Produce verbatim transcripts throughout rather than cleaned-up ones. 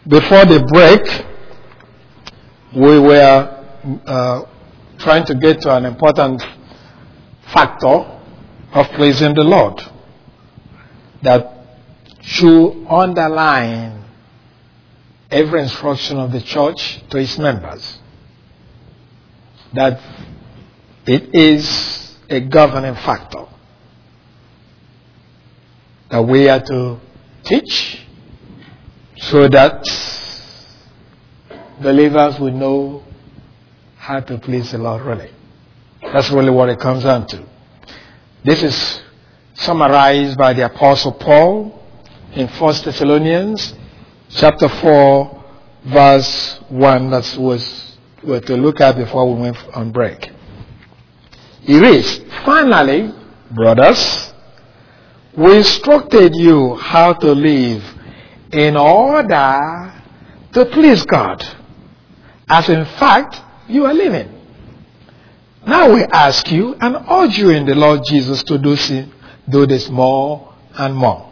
Before the break, we were uh, trying to get to an important factor of pleasing the Lord that should underline every instruction of the church to its members. That it is a governing factor that we are to teach so that believers will know how to please the Lord really. That's really what it comes down to. This is summarized by the Apostle Paul in First Thessalonians chapter four, verse one. That was we to look at before we went on break. It reads, "Finally, brothers, we instructed you how to live in order to please God, as in fact you are living. Now we ask you and urge you in the Lord Jesus to do, do this more and more.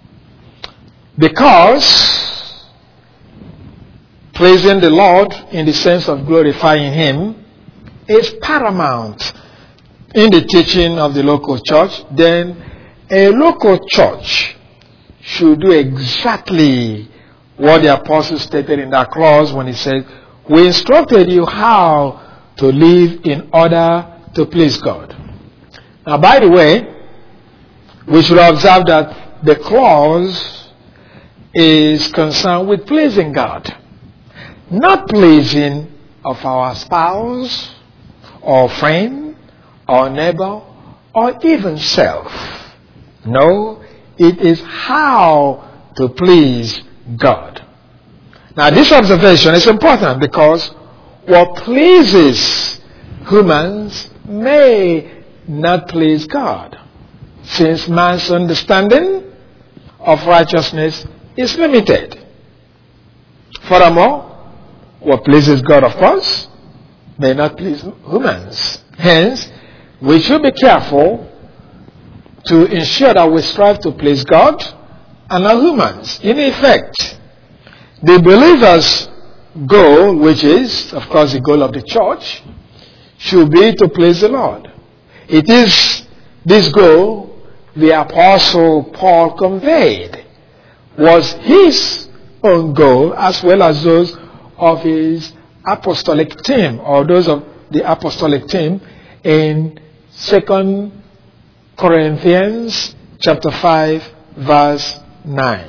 Because pleasing the Lord in the sense of glorifying Him is paramount in the teaching of the local church, then a local church should do exactly what the apostle stated in that clause when he said, we instructed you how to live in order to please God. Now, by the way, we should observe that the clause is concerned with pleasing God, not pleasing of our spouse or friend or neighbor or even self. No, it is how to please God. Now, this observation is important because what pleases humans may not please God, since man's understanding of righteousness is limited. Furthermore, what pleases God, of course, may not please humans. Hence, we should be careful to ensure that we strive to please God and not humans. In effect, the believer's goal, which is, of course, the goal of the church, should be to please the Lord. It is this goal the Apostle Paul conveyed, was his own goal as well as those of his apostolic team, or those of the apostolic team in Second Corinthians chapter five, verse nine.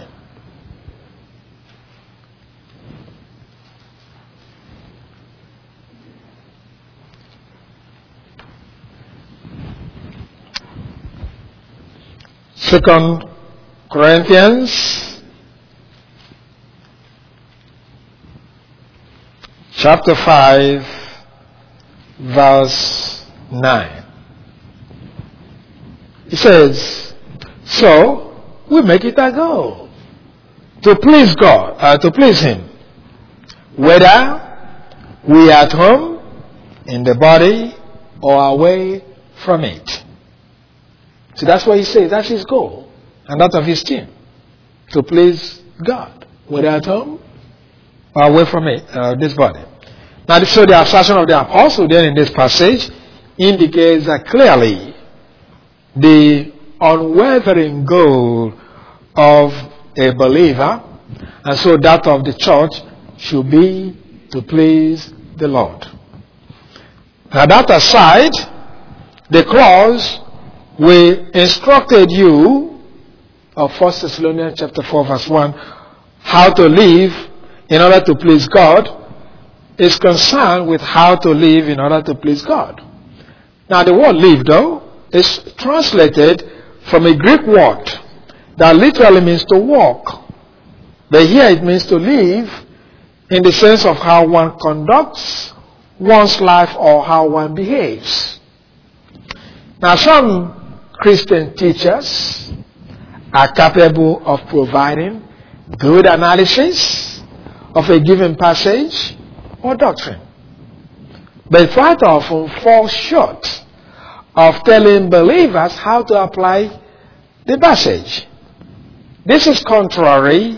Second Corinthians chapter five, verse nine. It says, so we make it a goal to please God, uh, to please Him, whether we are at home, in the body, or away from it. So that's what he says. That's his goal, and that of his team, to please God, whether at home or away from it, uh, this body. Now, so the assertion of the apostle then in this passage indicates that clearly the unwavering goal of a believer, and so that of the church, should be to please the Lord. Now, that aside, the clause, we instructed you, of First Thessalonians chapter four, verse one, how to live in order to please God, is concerned with how to live in order to please God. Now, the word live, though, is translated from a Greek word that literally means to walk. But here it means to live in the sense of how one conducts one's life or how one behaves. Now, some Christian teachers are capable of providing good analysis of a given passage or doctrine, but quite often fall short of telling believers how to apply the passage. This is contrary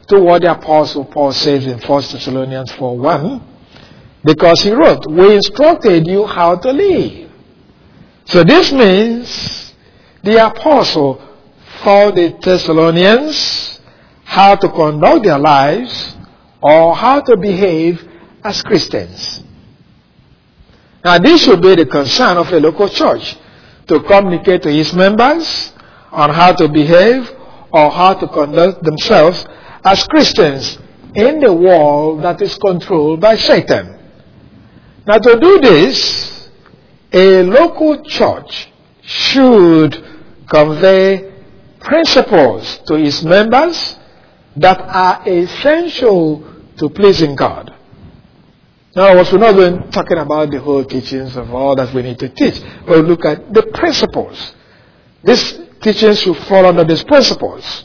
to what the Apostle Paul says in First Thessalonians four one, because he wrote, we instructed you how to live. So this means the Apostle taught the Thessalonians how to conduct their lives or how to behave as Christians. Now this should be the concern of a local church, to communicate to its members on how to behave or how to conduct themselves as Christians in the world that is controlled by Satan. Now to do this, a local church should convey principles to its members that are essential to pleasing God. Now, we're not going talking about the whole teachings of all that we need to teach. We'll look at the principles. These teachings should fall under these principles.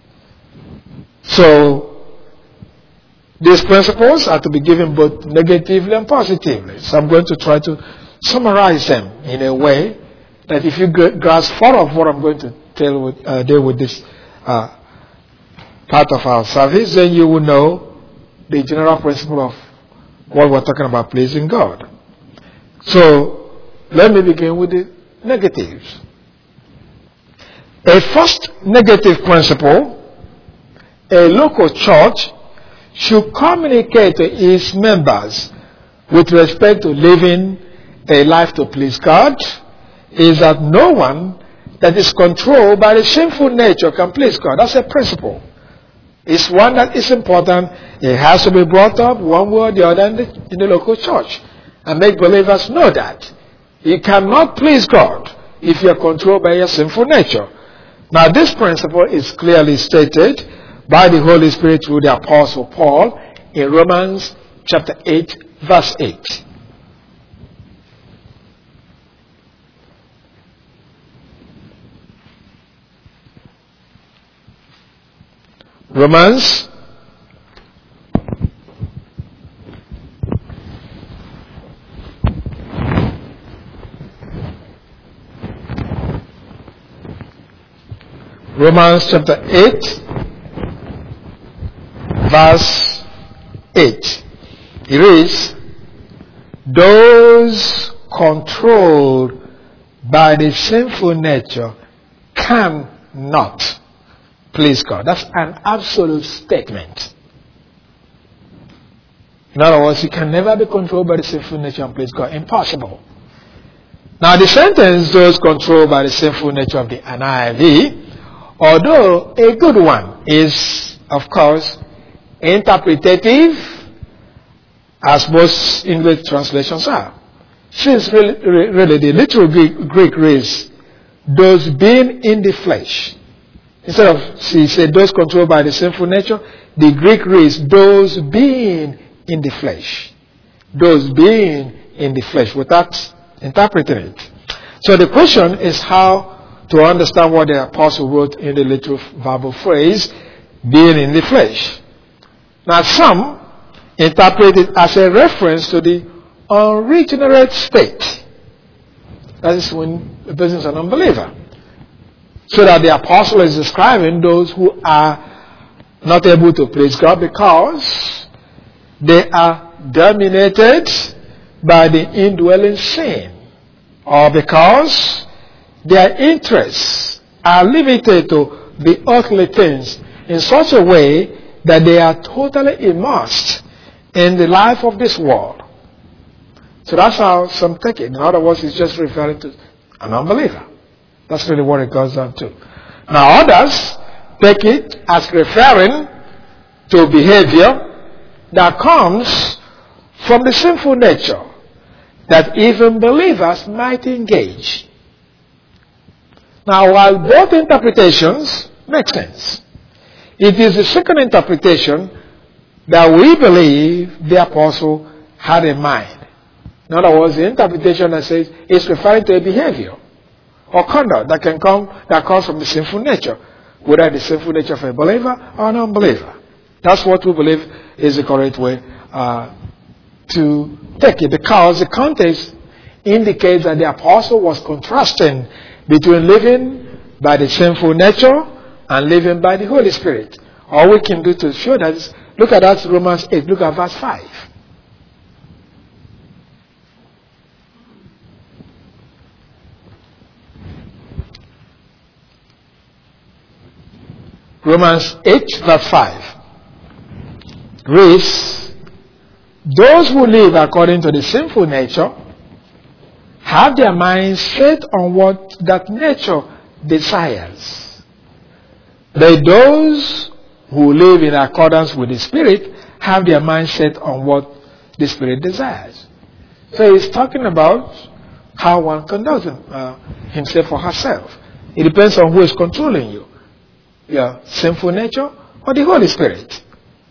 So, these principles are to be given both negatively and positively. So I'm going to try to summarize them in a way that if you grasp part of what I'm going to tell with, uh, deal with this uh, part of our service, then you will know the general principle of what we're talking about, pleasing God. So, let me begin with the negatives. A first negative principle, a local church should communicate to its members with respect to living a life to please God, is that no one that is controlled by the sinful nature can please God. That's a principle. It's one that is important. It has to be brought up one way or the other in the, in the local church. And make believers know that. You cannot please God if you are controlled by your sinful nature. Now this principle is clearly stated by the Holy Spirit through the Apostle Paul in Romans chapter eight, verse eight. Romans Romans chapter eight, verse eight. It reads, those controlled by the sinful nature cannot please God. That's an absolute statement. In other words, you can never be controlled by the sinful nature and please God. Impossible. Now the sentence, those controlled by the sinful nature of the N I V, although a good one, is, of course, interpretative, as most English translations are. Since really, really the literal Greek, Greek reads, those being in the flesh. Instead of, she said, those controlled by the sinful nature, the Greek reads, those being in the flesh. Those being in the flesh, without interpreting it. So the question is how to understand what the apostle wrote in the literal verbal phrase, being in the flesh. Now some interpret it as a reference to the unregenerate state. That is when a person is an unbeliever. So that the apostle is describing those who are not able to please God because they are dominated by the indwelling sin, or because their interests are limited to the earthly things in such a way that they are totally immersed in the life of this world. So that's how some take it. In other words, it's just referring to an unbeliever. That's really what it goes down to. Now others take it as referring to behavior that comes from the sinful nature that even believers might engage. Now while both interpretations make sense, it is the second interpretation that we believe the apostle had in mind. In other words, the interpretation that says it's referring to a behavior or conduct that can come, that comes from the sinful nature, whether the sinful nature of a believer or an unbeliever. That's what we believe is the correct way uh, to take it, because the context indicates that the apostle was contrasting between living by the sinful nature and living by the Holy Spirit, All we can do to show that is, look at that Romans eight, look at verse five. Romans eight, verse five. Reads, those who live according to the sinful nature have their minds set on what that nature desires. But those who live in accordance with the Spirit have their minds set on what the Spirit desires. So he's talking about how one conducts uh, himself or herself. It depends on who is controlling you. Your sinful nature or the Holy Spirit.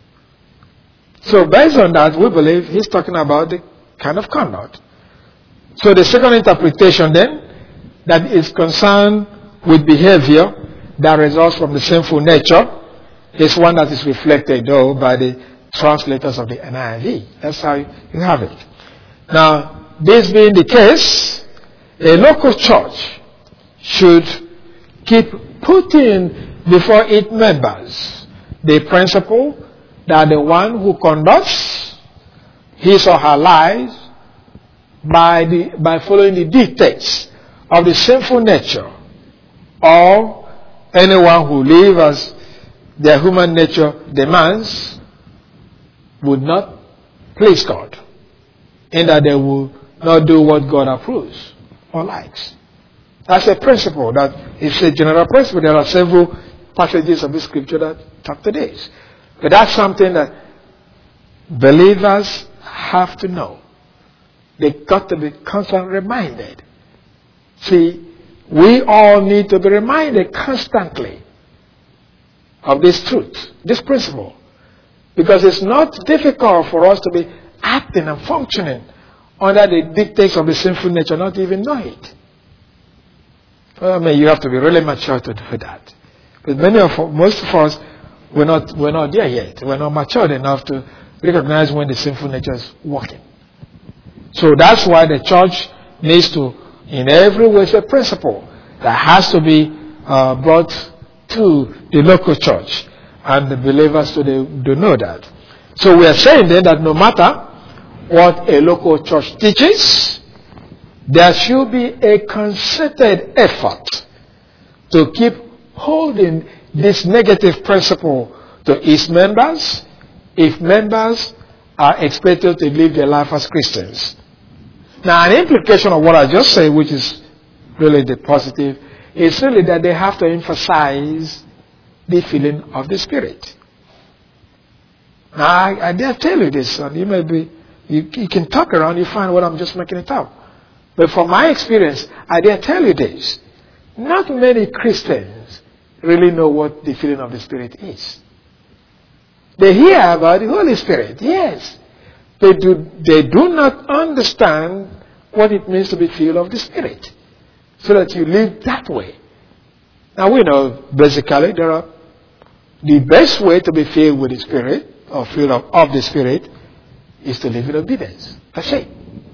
So based on that, we believe he's talking about the kind of conduct. So the second interpretation then, that is concerned with behavior that results from the sinful nature, is one that is reflected though by the translators of the N I V. That's how you have it. Now, this being the case, a local church should keep putting before its members the principle that the one who conducts his or her lives by the by following the dictates of the sinful nature, or anyone who lives as their human nature demands, would not please God, in that they will not do what God approves or likes. That's a principle that is a general principle. There are several passages of the scripture that talk to this. But that's something that believers have to know. They've got to be constantly reminded. See, we all need to be reminded constantly of this truth, this principle. Because it's not difficult for us to be acting and functioning under the dictates of the sinful nature, not even know it. Well, I mean, you have to be really mature to do that. But many of most of us, we're not, we're not there yet. We're not matured enough to recognize when the sinful nature is working. So that's why the church needs to, in every way, it's a principle that has to be uh, brought to the local church, and the believers to the, to know that. So we are saying then that no matter what a local church teaches, there should be a concerted effort to keep holding this negative principle to its members, if members are expected to live their life as Christians. Now, an implication of what I just said, which is really the positive, is really that they have to emphasize the feeling of the Spirit. Now, I, I dare tell you this, and you may be, you, you can talk around, you find what I'm just making it up. But from my experience, I dare tell you this. Not many Christians really know what the feeling of the Spirit is. They hear about the Holy Spirit, yes. They do, they do not understand what it means to be filled of the Spirit, so that you live that way. Now we know, basically, there are the best way to be filled with the Spirit, or filled of, of the Spirit, is to live in obedience. That's it.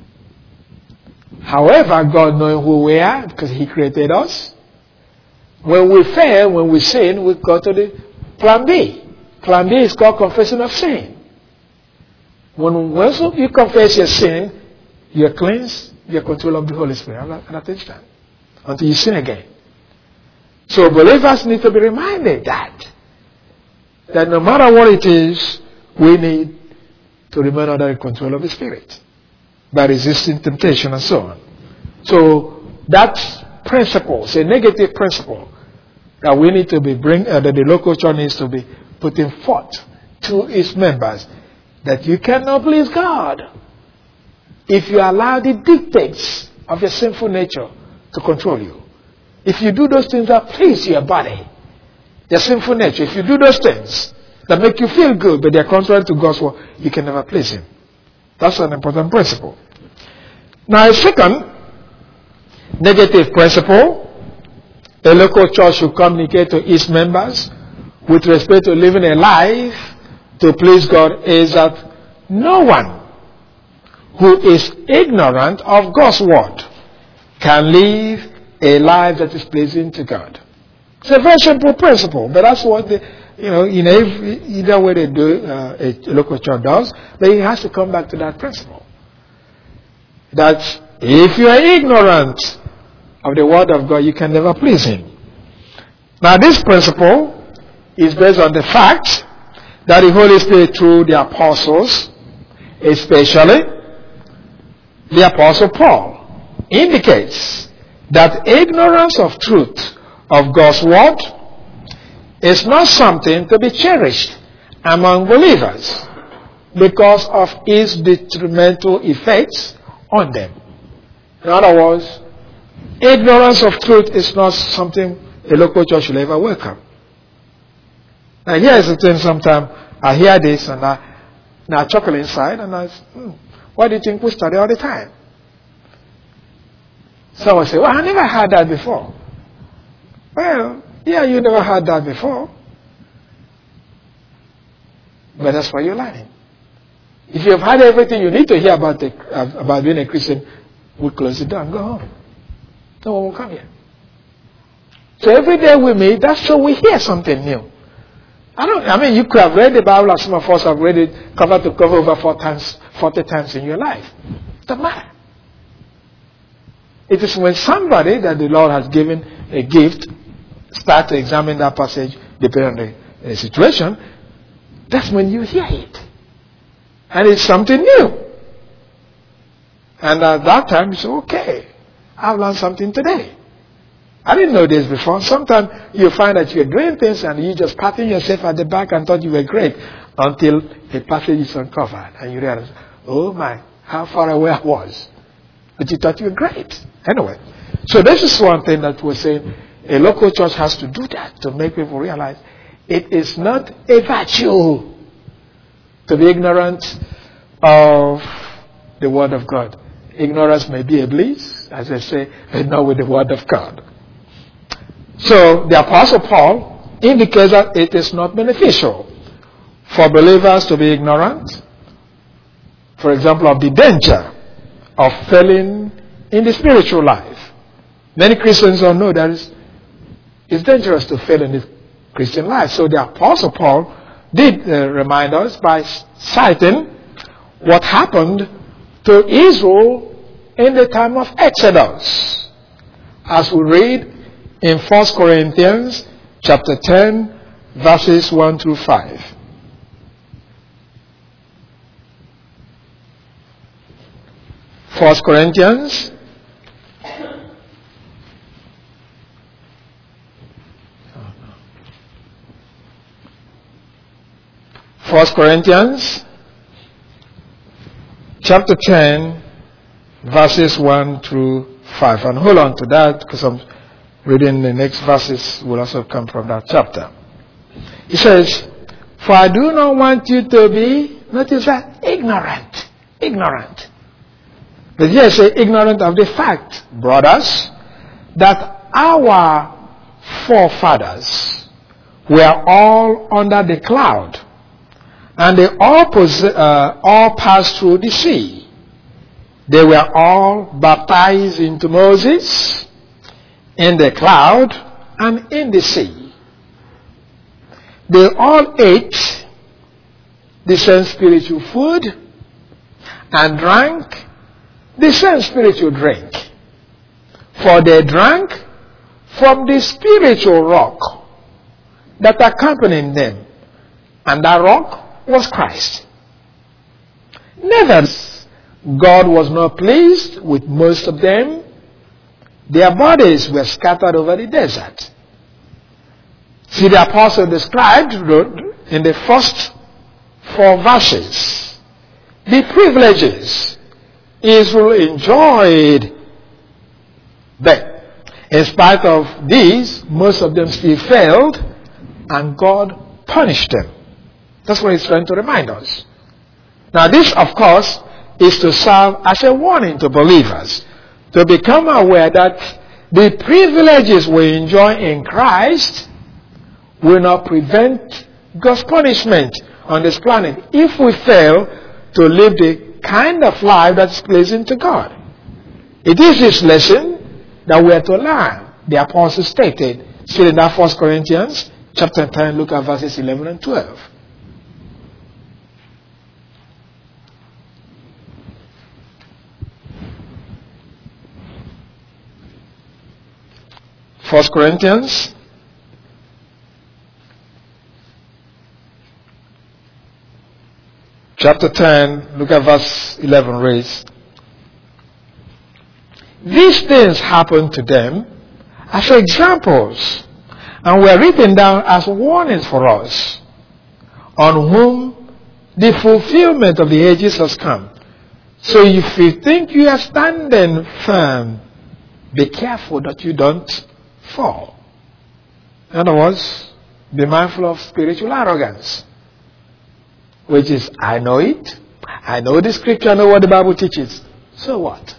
However, God knowing who we are, because He created us, when we fail, when we sin, we go to the plan B. Plan B is called confession of sin. When once you confess your sin, you're cleansed, you're controlled of the Holy Spirit at that instant, until you sin again. So believers need to be reminded that, that no matter what it is, we need to remain under the control of the Spirit by resisting temptation and so on. So that principle is a negative principle that we need to be bring, uh, that the local church needs to be putting forth to its members, that you cannot please God if you allow the dictates of your sinful nature to control you. If you do those things that please your body, your sinful nature, if you do those things that make you feel good, but they're contrary to God's word, you can never please Him. That's an important principle. Now, a second negative principle, a local church should communicate to its members with respect to living a life to please God, is that no one who is ignorant of God's word can live a life that is pleasing to God. It's a very simple principle, but that's what the, you know, in every, either way they do, uh, a local church does, but it has to come back to that principle. That if you are ignorant of the Word of God, you can never please Him. Now this principle is based on the fact that the Holy Spirit through the apostles, especially the Apostle Paul, indicates that ignorance of truth of God's Word is not something to be cherished among believers because of its detrimental effects on them. In other words, ignorance of truth is not something a local church should ever welcome. Now here's the thing, sometimes I hear this and I, and I chuckle inside and I say, hmm, why do you think we study all the time? Someone say, well, I never heard that before. Well, yeah, you never heard that before. But that's why you're learning. If you've heard everything you need to hear about the, uh, about being a Christian, we'll close it down, go home. No one will come here. So every day we meet, that's so we hear something new. I don't. I mean, you could have read the Bible, as some of us have read it cover to cover over four times, forty times in your life. It doesn't matter. It is when somebody that the Lord has given a gift start to examine that passage, depending on the, the situation, that's when you hear it. And it's something new. And at that time, you say, okay, I've learned something today. I didn't know this before. Sometimes you find that you're doing things and you just patting yourself at the back and thought you were great until a passage is uncovered and you realize, oh my, how far away I was. But you thought you were great. Anyway, so this is one thing that we're saying. A local church has to do that to make people realize it is not a virtue to be ignorant of the Word of God. Ignorance may be a bliss, as I say, but not with the Word of God. So the Apostle Paul indicates that it is not beneficial for believers to be ignorant, for example, of the danger of failing in the spiritual life. Many Christians don't know that it's, it's dangerous to fail in the Christian life. So the Apostle Paul did uh, remind us by citing what happened to Israel in the time of Exodus. As we read in First Corinthians chapter ten, verses one through five. First Corinthians First Corinthians chapter ten, verses one through five. And hold on to that because I'm reading the next verses will also come from that chapter. He says, for I do not want you to be, notice that, ignorant. Ignorant. But here I say ignorant of the fact, brothers, that our forefathers were all under the cloud, and they all, possess, uh, all passed through the sea. They were all baptized into Moses in the cloud and in the sea. They all ate the same spiritual food and drank the same spiritual drink. For they drank from the spiritual rock that accompanied them, and that rock was Christ. Nevertheless, God was not pleased with most of them. Their bodies were scattered over the desert. See, the apostle described in the first four verses the privileges Israel enjoyed. But in spite of these, most of them still failed, and God punished them. That's what he's trying to remind us. Now this, of course, is to serve as a warning to believers to become aware that the privileges we enjoy in Christ will not prevent God's punishment on this planet if we fail to live the kind of life that's pleasing to God. It is this lesson that we are to learn, the apostle stated, Still in that First Corinthians chapter ten, look at verses eleven and twelve. First Corinthians chapter ten, look at verse eleven, reads, these things happened to them as examples, and were written down as warnings for us, on whom the fulfillment of the ages has come. So if you think you are standing firm, be careful that you don't fall. In other words, be mindful of spiritual arrogance, which is, I know it, I know the scripture, I know what the Bible teaches. So what?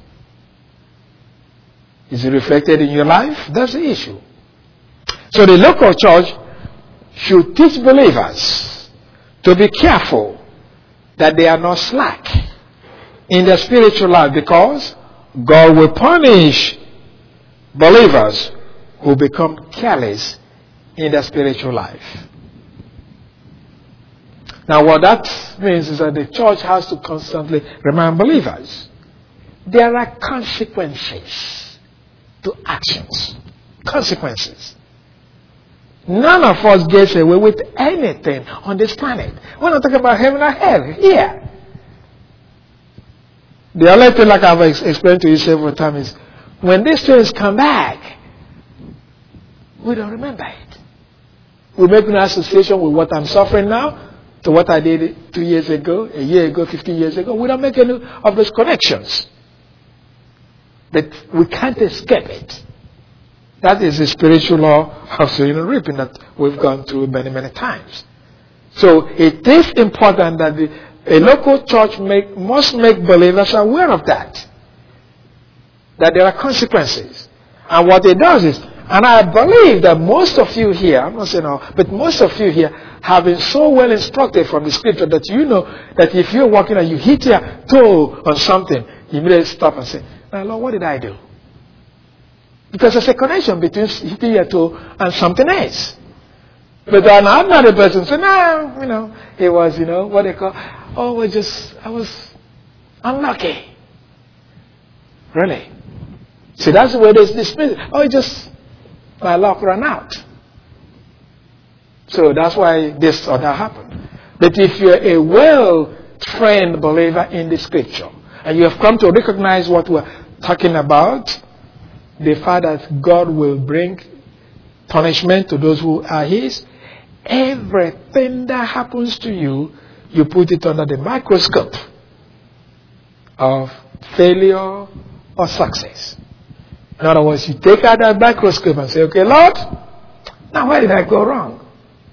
Is it reflected in your life? That's the issue. So the local church should teach believers to be careful that they are not slack in their spiritual life, because God will punish believers who become careless in their spiritual life. Now what that means is that the church has to constantly remind believers there are consequences to actions. Consequences. None of us gets away with anything on this planet. We're not talking about heaven or hell here. The only thing, like I've explained to you several times, is when these things come back, we don't remember it. We make an association with what I'm suffering now to what I did two years ago, a year ago, fifteen years ago. We don't make any of those connections. But we can't escape it. That is the spiritual law of sowing and reaping that we've gone through many, many times. So it is important that the, a local church make, must make believers aware of that. That there are consequences. And what it does is, and I believe that most of you here, I'm not saying all, but most of you here have been so well instructed from the scripture that you know that if you're walking and you hit your toe on something, you immediately stop and say, now, Lord, what did I do? Because there's a connection between hitting your toe and something else. But then another person said, no, you know, it was, you know, what they call, oh, I just, I was unlucky. Really? See, that's the way they dismiss it. Oh, it just, my luck ran out. So that's why this or that happened. But if you're a well-trained believer in the scripture, and you have come to recognize what we're talking about, the fact that God will bring punishment to those who are His, everything that happens to you, you put it under the microscope of failure or success. In other words, you take out that microscope and say, okay, Lord, now where did I go wrong?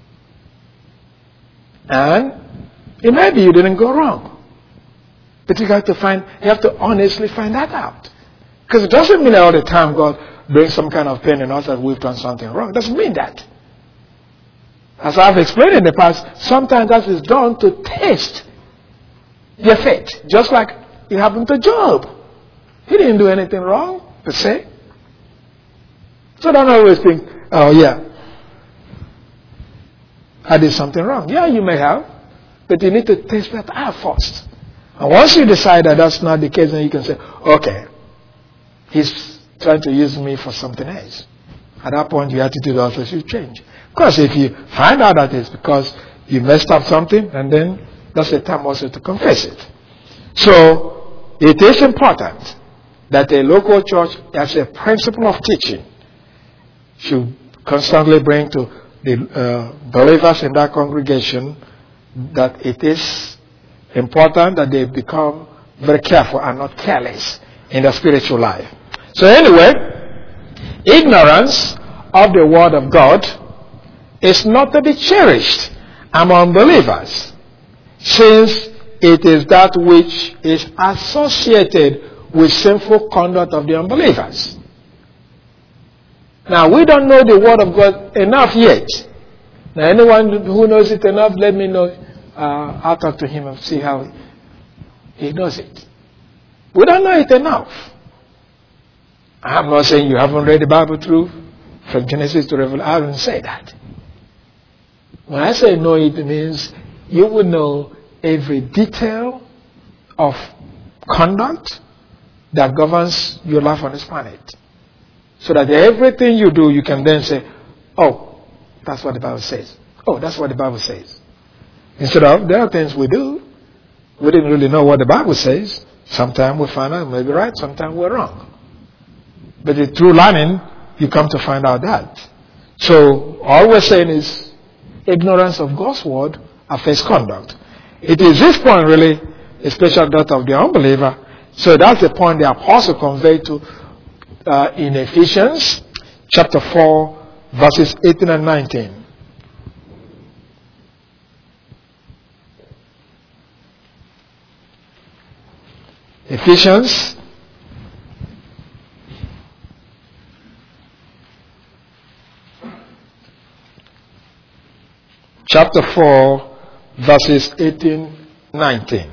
And it may be you didn't go wrong. But you have to find, you have to honestly find that out. Because it doesn't mean that all the time God brings some kind of pain in us that we've done something wrong. It doesn't mean that. As I've explained in the past, sometimes that is done to test your faith. Just like it happened to Job. He didn't do anything wrong, per se. So don't always think, oh yeah, I did something wrong. Yeah, you may have. But you need to test that out first. And once you decide that that's not the case, then you can say, okay, he's trying to use me for something else. At that point, your attitude also should change. Because if you find out that it's because you messed up something, and then that's the time also to confess it. So, it is important that a local church, as a principle of teaching, should constantly bring to the uh, believers in that congregation that it is important that they become very careful and not careless in their spiritual life. So anyway, ignorance of the Word of God is not to be cherished among believers, since it is that which is associated with sinful conduct of the unbelievers. Now, we don't know the Word of God enough yet. Now, anyone who knows it enough, let me know. Uh, I'll talk to him and see how he knows it. We don't know it enough. I'm not saying you haven't read the Bible through From Genesis to Revelation, I don't say that. When I say know it, it means you will know every detail of conduct that governs your life on this planet. So that everything you do, you can then say, oh, that's what the Bible says. Oh, that's what the Bible says. Instead of, there are things we do, we didn't really know what the Bible says. Sometimes we find out maybe right, sometimes we're wrong. But through learning, you come to find out that. So all we're saying is ignorance of God's word affects conduct. It is this point really a special dot of the unbeliever. So that's the point the apostle conveyed to uh, in Ephesians chapter four, verses eighteen and nineteen. Ephesians chapter four, verses eighteen, nineteen.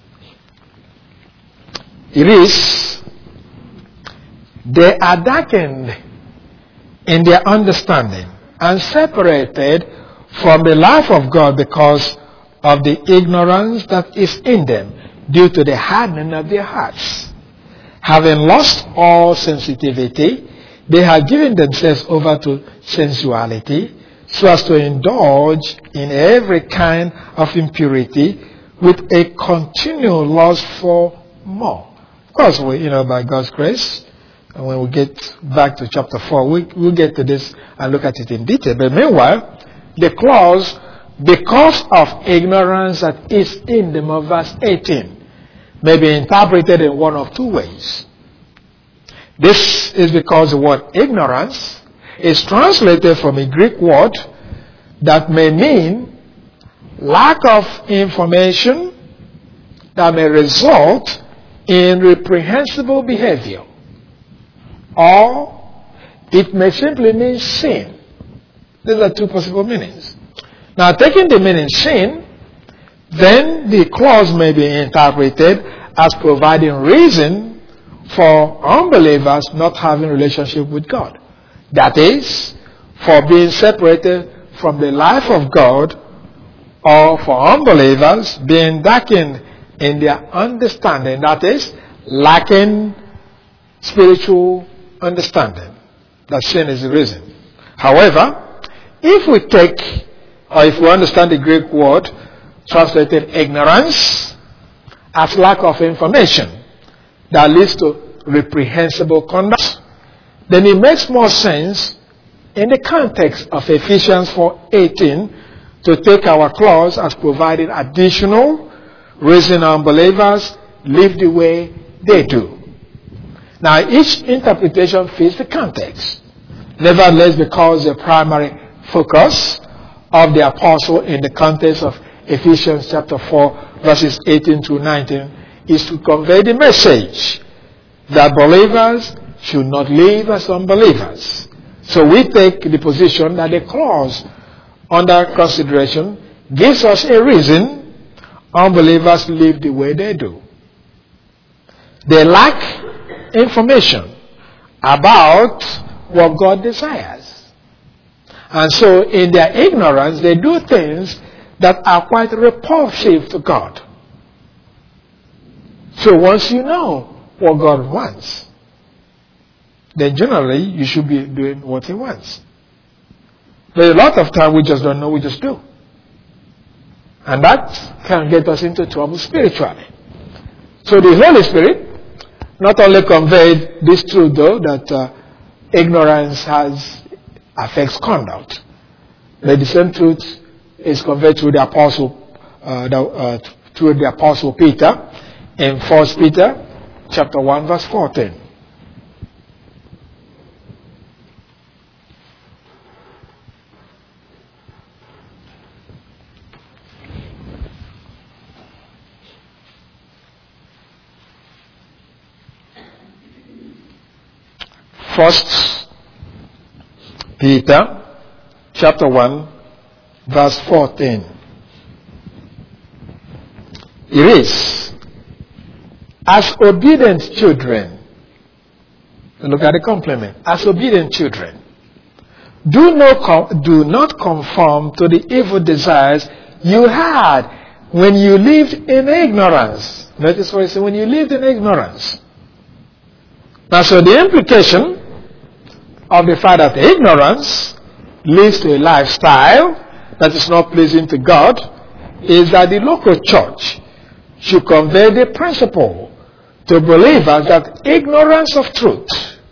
It is, they are darkened in their understanding and separated from the life of God because of the ignorance that is in them due to the hardening of their hearts. Having lost all sensitivity, they have given themselves over to sensuality so as to indulge in every kind of impurity with a continual lust for more. Of course, we, you know, by God's grace, and when we get back to chapter four, we, we'll get to this and look at it in detail. But meanwhile, the clause, because of ignorance that is in them, of verse eighteen, may be interpreted in one of two ways. This is because the word ignorance is translated from a Greek word that may mean lack of information that may result in reprehensible behavior. Or it may simply mean sin. These are two possible meanings. Now, taking the meaning sin, then the clause may be interpreted as providing reason for unbelievers not having relationship with God. That is, for being separated from the life of God, or for unbelievers being darkened in their understanding. That is, lacking spiritual understanding. That sin is the reason. However, if we take, or if we understand the Greek word translated ignorance as lack of information that leads to reprehensible conduct, then it makes more sense in the context of Ephesians four eighteen to take our clause as providing additional reason unbelievers live the way they do. Now, each interpretation fits the context. Nevertheless, because the primary focus of the apostle in the context of Ephesians chapter four, verses eighteen to nineteen, is to convey the message that believers should not live as unbelievers. So we take the position that the clause under consideration gives us a reason unbelievers live the way they do. They lack information about what God desires. And so in their ignorance, they do things that are quite repulsive to God. So once you know what God wants, then generally you should be doing what He wants. But a lot of time we just don't know, we just do. And that can get us into trouble spiritually. So the Holy Spirit not only conveyed this truth though, that uh, ignorance has affects conduct, but the same truth is conveyed through the apostle, uh, the, uh, through the apostle Peter in First Peter chapter one, verse fourteen. First Peter chapter one, verse fourteen. It is, as obedient children, look at the complement, as obedient children, Do not, do not conform to the evil desires you had when you lived in ignorance. Notice what he said, when you lived in ignorance. Now, so the implication of the fact that ignorance leads to a lifestyle that is not pleasing to God is that the local church should convey the principle to believers that ignorance of truth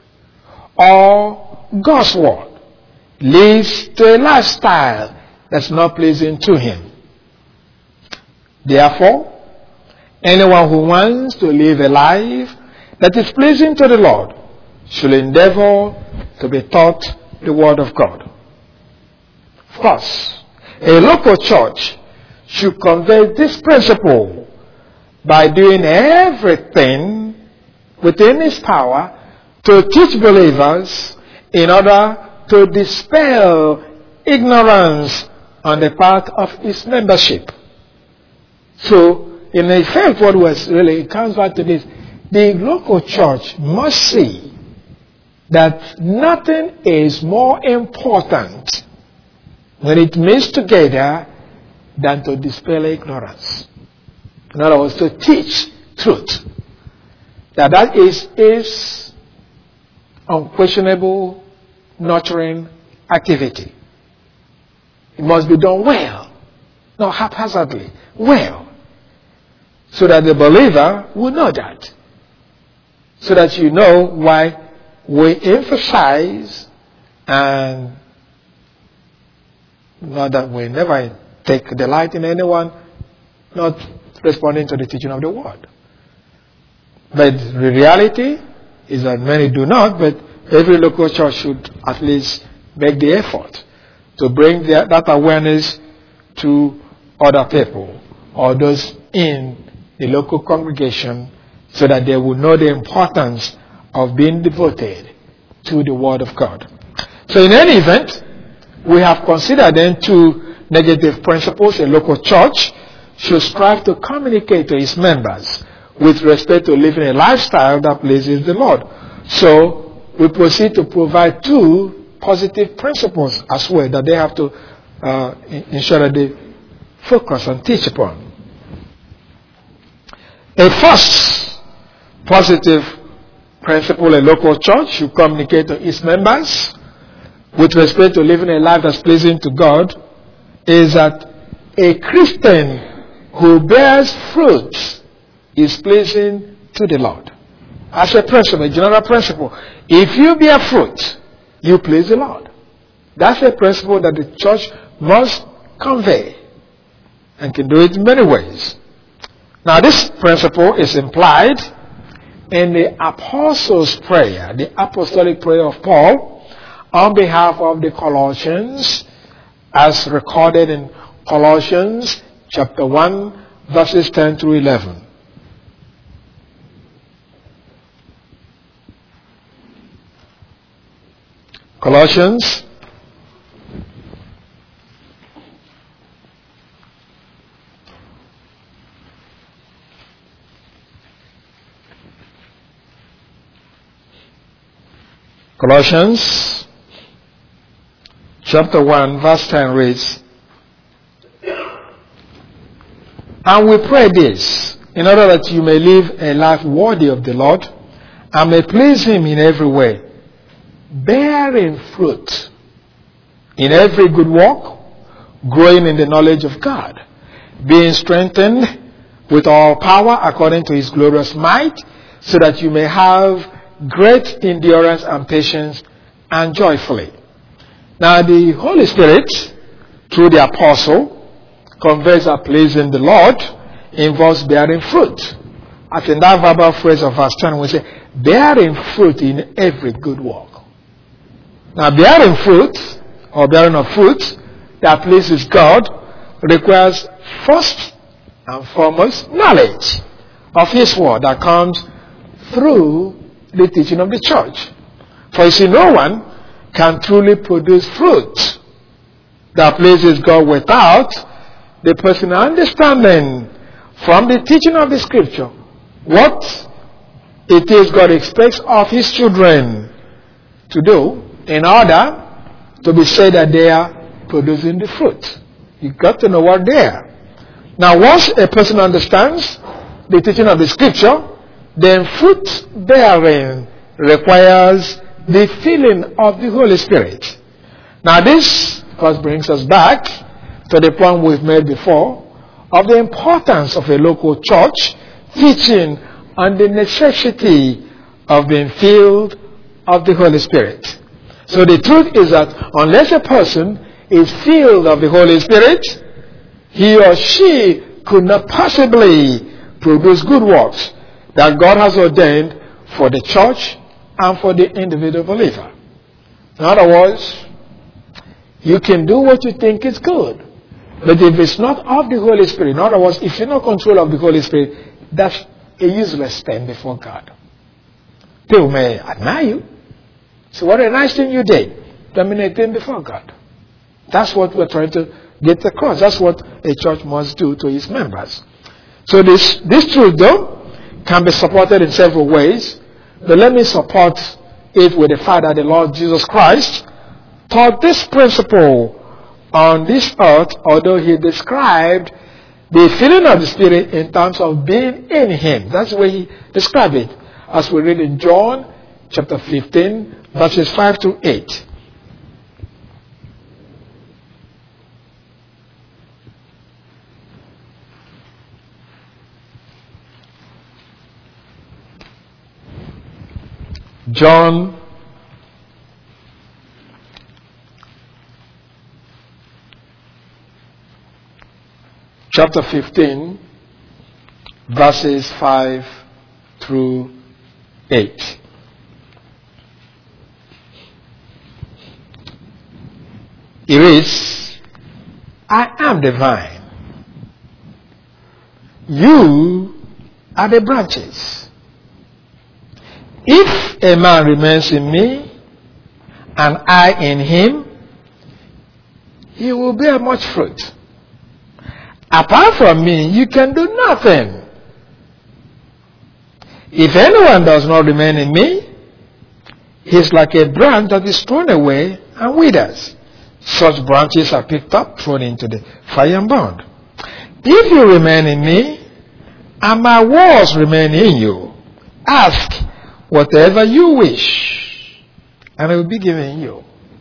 or God's word leads to a lifestyle that's not pleasing to Him. Therefore, anyone who wants to live a life that is pleasing to the Lord should endeavor to be taught the Word of God. Of course, a local church should convey this principle by doing everything within its power to teach believers in order to dispel ignorance on the part of its membership. So, in effect, what was really, it comes back to this. The local church must see that nothing is more important when it meets together than to dispel ignorance. In other words, to teach truth. That that is, is unquestionable nurturing activity. It must be done well, not haphazardly, well, so that the believer will know that. So that you know why we emphasize, and not that we never take delight in anyone not responding to the teaching of the word. But the reality is that many do not, but every local church should at least make the effort to bring the, that awareness to other people or those in the local congregation so that they will know the importance of being devoted to the Word of God. So in any event, we have considered then two negative principles. A local church should strive to communicate to its members with respect to living a lifestyle that pleases the Lord. So we proceed to provide two positive principles as well that they have to uh, ensure that they focus and teach upon. A first positive principle, a local church should communicate to its members with respect to living a life that's pleasing to God is that a Christian who bears fruit is pleasing to the Lord. As a principle, a general principle, if you bear fruit, you please the Lord. That's a principle that the church must convey and can do it in many ways. Now, this principle is implied in the Apostles' Prayer, the apostolic prayer of Paul, on behalf of the Colossians, as recorded in Colossians chapter one, verses ten through eleven. Colossians Colossians chapter one, verse ten reads, "And we pray this, in order that you may live a life worthy of the Lord, and may please Him in every way, bearing fruit in every good work, growing in the knowledge of God, being strengthened with all power according to His glorious might, so that you may have great endurance and patience, and joyfully." Now the Holy Spirit, through the apostle, conveys that pleasing the Lord involves bearing fruit. As in that verbal phrase of verse ten, we say, bearing fruit in every good work. Now bearing fruit, or bearing of fruit, that pleases God, requires first and foremost knowledge of His word that comes through the teaching of the church. For you see, no one can truly produce fruit that pleases God without the personal understanding from the teaching of the scripture what it is God expects of His children to do in order to be said that they are producing the fruit. You got to know what they are. Now, once a person understands the teaching of the scripture, then fruit bearing requires the filling of the Holy Spirit. Now, this, of course, brings us back to the point we've made before of the importance of a local church teaching on the necessity of being filled of the Holy Spirit. So the truth is that unless a person is filled of the Holy Spirit, he or she could not possibly produce good works that God has ordained for the church and for the individual believer. In other words, you can do what you think is good, but if it's not of the Holy Spirit, in other words, if you're not control of the Holy Spirit, that's a useless thing before God. People may admire you. So what a nice thing you did. Dominating before God. That's what we're trying to get across. That's what a church must do to its members. So this, this truth, though, can be supported in several ways. But let me support it with the fact that the Lord Jesus Christ taught this principle on this earth, although he described the filling of the Spirit in terms of being in him. That's the way he described it, as we read in John chapter fifteen, verses five to eight. John chapter fifteen, verses five through eight. It is, I am the vine. You are the branches. If a man remains in me, and I in him, he will bear much fruit. Apart from me, you can do nothing. If anyone does not remain in me, he is like a branch that is thrown away and withers. Such branches are picked up, thrown into the fire and burned. If you remain in me, and my words remain in you, ask whatever you wish, and it will be given you.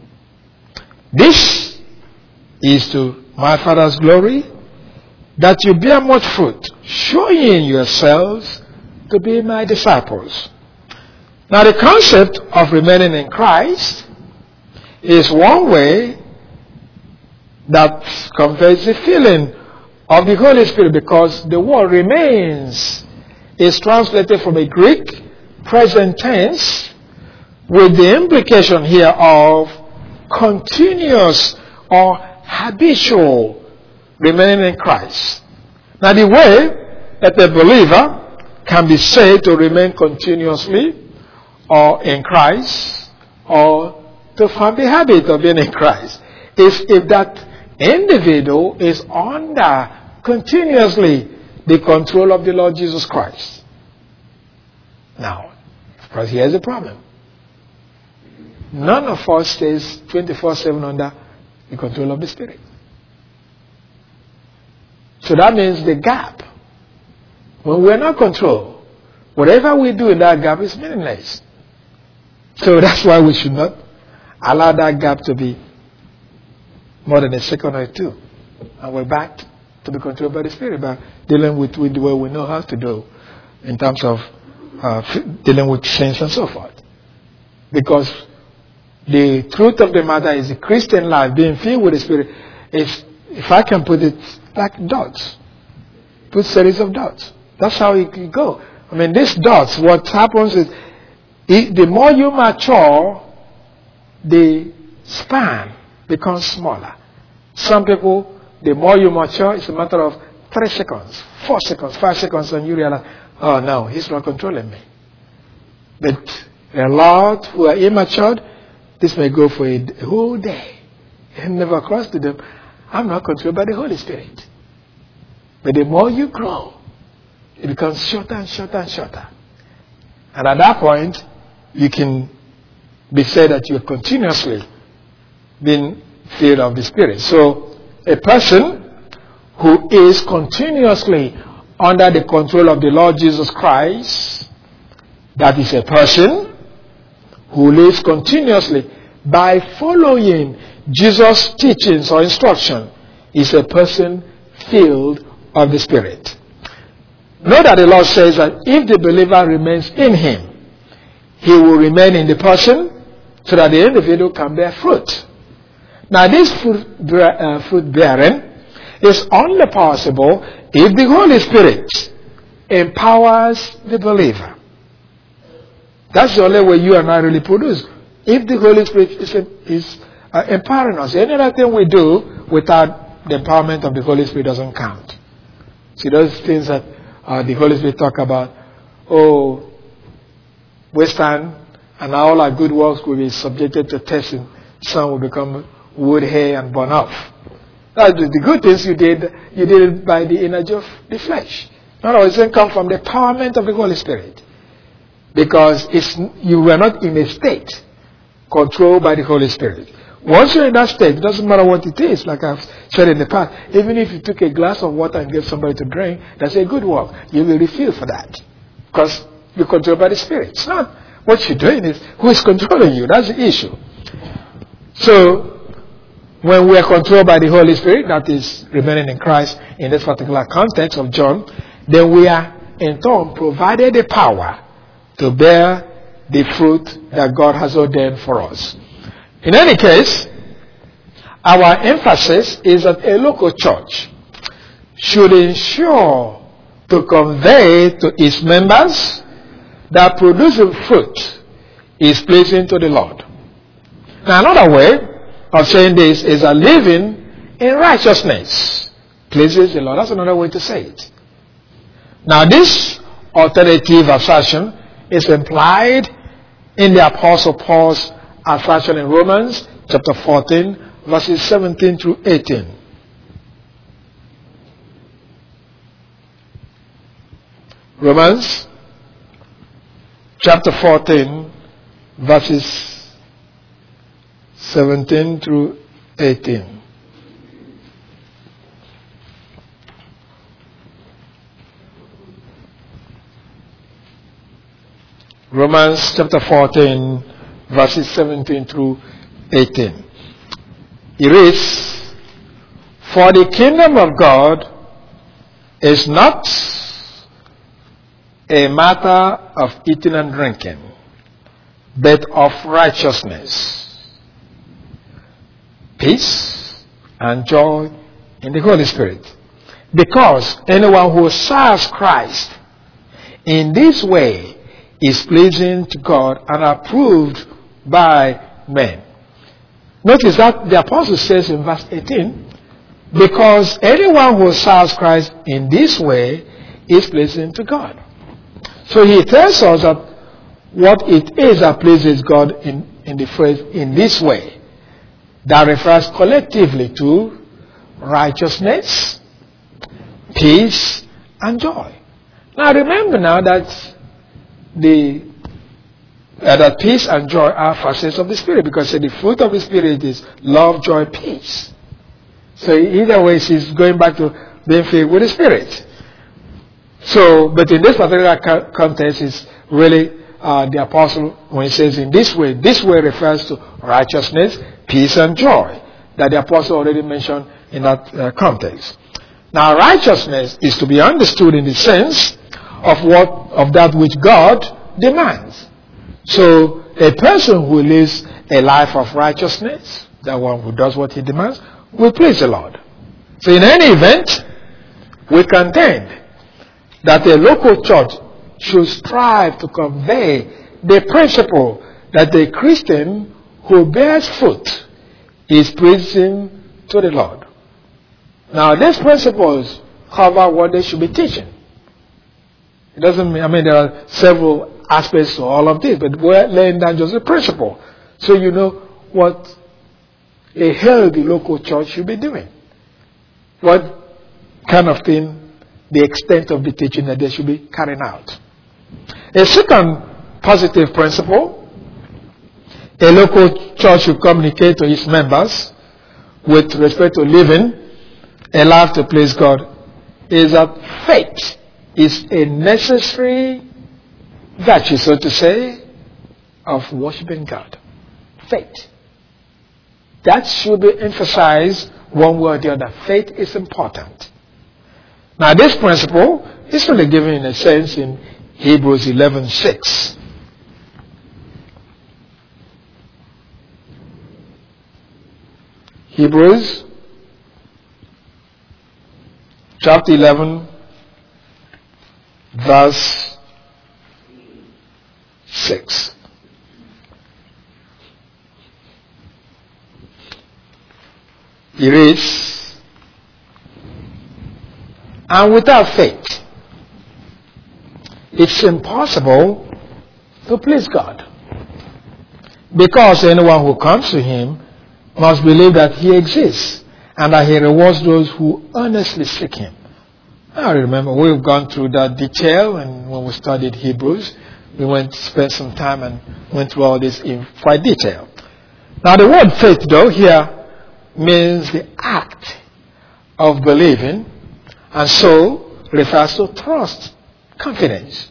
This is to my Father's glory, that you bear much fruit, showing yourselves to be my disciples. Now, the concept of remaining in Christ is one way that conveys the feeling of the Holy Spirit, because the word remains is translated from a Greek present tense with the implication here of continuous or habitual remaining in Christ. Now, the way that a believer can be said to remain continuously or in Christ, or to form the habit of being in Christ, is if that individual is under continuously the control of the Lord Jesus Christ. Now, of course, here's the problem. None of us stays twenty-four seven under the control of the Spirit. So that means the gap, when we're not controlled, whatever we do in that gap is meaningless. So that's why we should not allow that gap to be more than a second or two. And we're back to be controlled by the Spirit, by dealing with, with the way we know how to do in terms of uh, dealing with sins and so forth. Because the truth of the matter is the Christian life, being filled with the Spirit, is, if I can put it like dots, put series of dots. That's how it can go. I mean, these dots, what happens is, it, the more you mature, the span becomes smaller. Some people, the more you mature, it's a matter of three seconds, four seconds, five seconds, and you realize, oh no, he's not controlling me. But a lot who are immature, this may go for a, a whole day. It never occurs to them, I'm not controlled by the Holy Spirit. But the more you grow, it becomes shorter and shorter and shorter. And at that point, you can be said that you're continuously being filled of the Spirit. So a person who is continuously under the control of the Lord Jesus Christ, that is a person who lives continuously by following Jesus' teachings or instruction, is a person filled of the Spirit. Note that the Lord says that if the believer remains in him, he will remain in the person so that the individual can bear fruit. Now this fruit, uh, fruit bearing is only possible if the Holy Spirit empowers the believer. That's the only way you and I really produce. If the Holy Spirit is, is uh, empowering us, any other thing we do without the empowerment of the Holy Spirit doesn't count. See, those things that uh, the Holy Spirit talk about, oh, we stand and all our good works will be subjected to testing. Some will become wood, hay, and burn off. That's the good things you did, you did it by the energy of the flesh. In other words, it doesn't come from the empowerment of the Holy Spirit. Because it's, you were not in a state controlled by the Holy Spirit. Once you're in that state, it doesn't matter what it is, like I've said in the past. Even if you took a glass of water and gave somebody to drink, that's a good work. You will refill for that. Because you're controlled by the Spirit. It's not what you're doing, is who is controlling you. That's the issue. So, when we are controlled by the Holy Spirit, that is remaining in Christ in this particular context of John, then we are in turn provided the power to bear the fruit that God has ordained for us. In any case, our emphasis is that a local church should ensure to convey to its members that producing fruit is pleasing to the Lord. Now, another way of saying this is that living in righteousness pleases the Lord. That's another way to say it. Now, this alternative assertion is implied in the Apostle Paul's assertion in Romans chapter fourteen, verses seventeen through eighteen. Romans chapter fourteen, verses seventeen through eighteen. Romans chapter fourteen, verses seventeen through eighteen. It reads, "For the kingdom of God is not a matter of eating and drinking, but of righteousness, peace, and joy in the Holy Spirit. Because anyone who serves Christ in this way is pleasing to God and approved by men." Notice that the apostle says in verse eighteen, because anyone who serves Christ in this way is pleasing to God. So he tells us that what it is that pleases God in, in the phrase in this way. That refers collectively to righteousness, peace, and joy. Now remember now that the uh, that peace and joy are facets of the Spirit, because uh, the fruit of the Spirit is love, joy, peace. So either way, she's going back to being filled with the Spirit. So, but in this particular co- context, it's really uh, the apostle, when he says in this way, this way refers to righteousness, peace, and joy, that the apostle already mentioned in that uh, context. Now, righteousness is to be understood in the sense of what of that which God demands. So, a person who lives a life of righteousness, that one who does what he demands, will please the Lord. So, in any event, we contend that a local church should strive to convey the principle that a Christian who bears fruit is pleasing to the Lord. Now, these principles cover what they should be teaching. It doesn't mean, I mean, there are several aspects to all of this, but we're laying down just a principle. So you know what a healthy local church should be doing. What kind of thing, the extent of the teaching that they should be carrying out. A second positive principle a local church should communicate to its members with respect to living a life to please God is that faith is a necessary virtue, so to say, of worshiping God. Faith. That should be emphasized one way or the other. Faith is important. Now this principle is really given in a sense in Hebrews eleven six. Hebrews chapter eleven verse six. It reads, and without faith, it's impossible to please God. Because anyone who comes to him must believe that he exists and that he rewards those who earnestly seek him. I remember we've gone through that detail, and when we studied Hebrews, we went to spend some time and went through all this in quite detail. Now the word faith, though, here means the act of believing, and so refers to trust, confidence.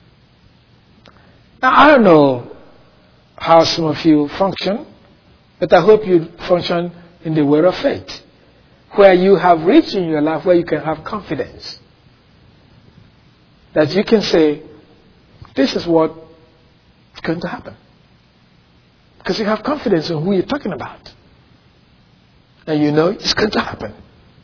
Now I don't know how some of you function, but I hope you function in the way of faith, where you have reached in your life where you can have confidence. That you can say, this is what is going to happen. Because you have confidence in who you're talking about. And you know it's going to happen.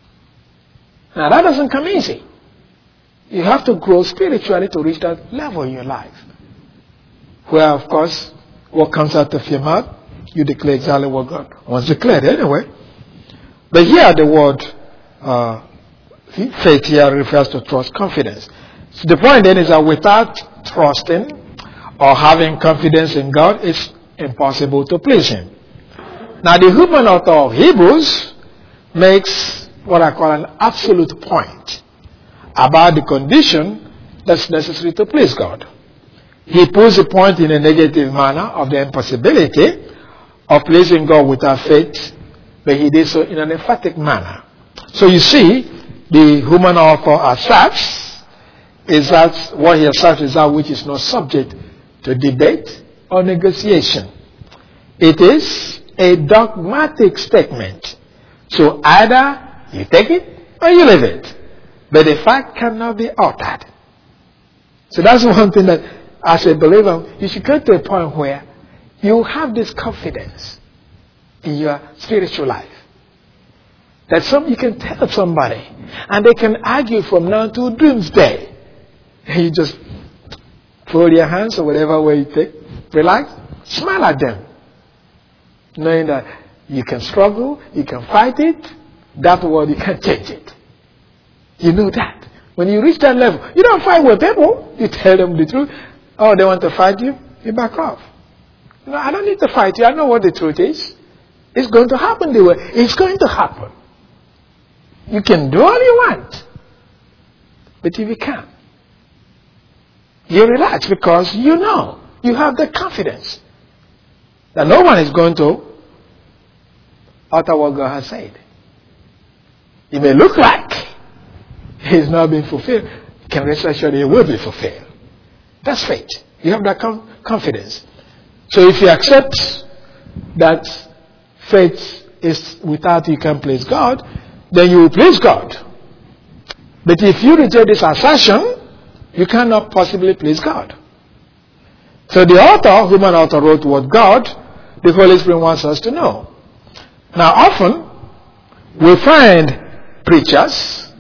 Now that doesn't come easy. You have to grow spiritually to reach that level in your life. Where, of course, what comes out of your mouth, you declare exactly what God wants declared anyway. But here the word uh, faith here refers to trust, confidence. So the point then is that without trusting or having confidence in God, it's impossible to please Him. Now the human author of Hebrews makes what I call an absolute point about the condition that's necessary to please God. He puts the point in a negative manner of the impossibility of pleasing God without faith, but he did so in an emphatic manner. So you see, the human author asserts is that what he asserts is that which is not subject to debate or negotiation. It is a dogmatic statement. So either you take it or you leave it. But the fact cannot be altered. So that's one thing that as a believer, you should get to a point where you have this confidence in your spiritual life. That some you can tell somebody and they can argue from now to doomsday. And you just fold your hands or whatever way you take, relax, smile at them. Knowing that you can struggle, you can fight it, that word you can change it. You know that. When you reach that level, you don't fight with people. You tell them the truth. Oh, they want to fight you? You back off. No, I don't need to fight you. I know what the truth is. It's going to happen the way. It's going to happen. You can do all you want. But if you can't, you relax because you know, you have the confidence that no one is going to utter what God has said. It may look like it's not being fulfilled. You can rest assured it will be fulfilled. That's faith. You have that com- confidence. So if you accept that faith is without you can please God, then you will please God. But if you reject this assertion, you cannot possibly please God. So the author, human author, wrote what God, the Holy Spirit, wants us to know. Now often, we find preachers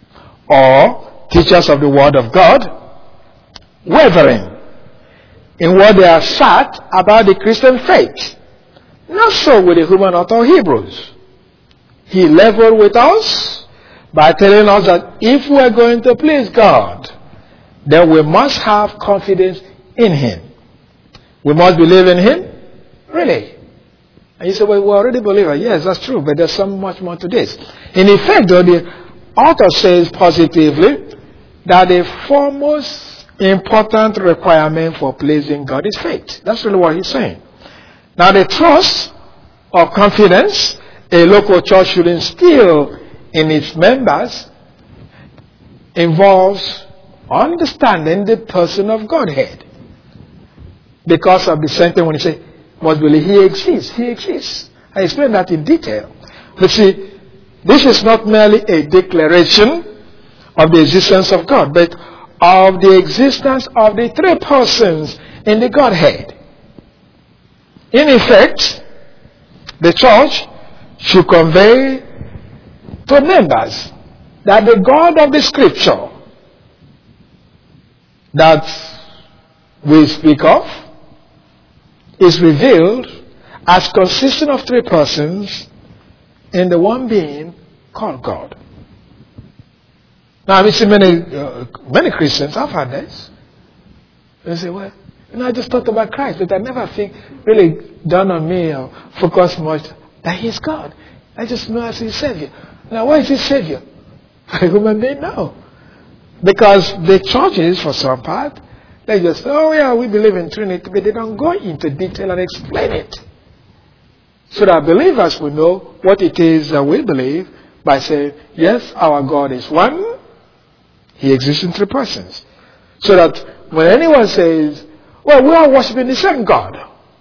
or teachers of the Word of God wavering in what they assert about the Christian faith. Not so with the human author of Hebrews. He leveled with us by telling us that if we are going to please God, then we must have confidence in Him. We must believe in Him. Really? And you say, well, we already believe it. Yes, that's true, but there's so much more to this. In effect, though, the author says positively that the foremost important requirement for pleasing God is faith. That's really what he's saying. Now the trust or confidence a local church should instill in its members involves understanding the person of Godhead. Because of the same thing when you say, must believe he exists, he exists. I explained that in detail. But see, this is not merely a declaration of the existence of God, but of the existence of the three persons in the Godhead. In effect, the church should convey to members that the God of the Scripture that we speak of is revealed as consisting of three persons in the one being called God. Now, we see many uh, many Christians have had this. They say, well, you know, I just thought about Christ, but I never think really dawned on me or focused much that He is God. I just know as His Savior. Now, why is He Savior? For a human being? No. Because the churches, for some part, they just say, oh yeah, we believe in Trinity, but they don't go into detail and explain it. So that believers will know what it is that we believe by saying, yes, our God is one. He exists in three persons. So that when anyone says, well, we are worshiping the same God.